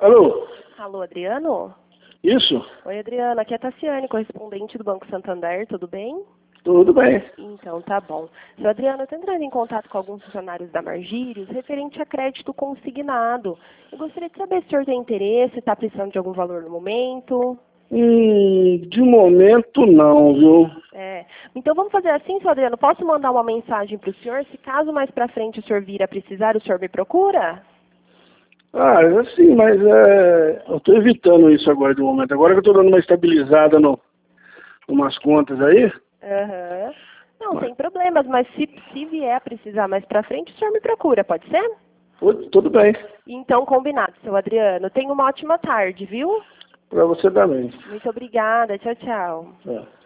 Alô? Alô, Adriano? Isso? Oi, Adriano. Aqui é a Tassiane, correspondente do Banco Santander. Tudo bem? Tudo bem. Então, tá bom. Seu Adriano, eu estou entrando em contato com alguns funcionários da Margírios referente a crédito consignado. Eu gostaria de saber se o senhor tem interesse, está precisando de algum valor no momento. De momento não, viu? Então vamos fazer assim, seu Adriano. Posso mandar uma mensagem para o senhor? Se caso mais para frente o senhor vir a precisar, o senhor me procura? Assim, mas eu estou evitando isso agora de momento. Agora que eu estou dando uma estabilizada umas contas aí. Aham. Não, sem problemas, mas se vier a precisar mais para frente, o senhor me procura, pode ser? Tudo bem. Então, combinado, seu Adriano. Tenha uma ótima tarde, viu? Para você também. Muito obrigada. Tchau, tchau. É.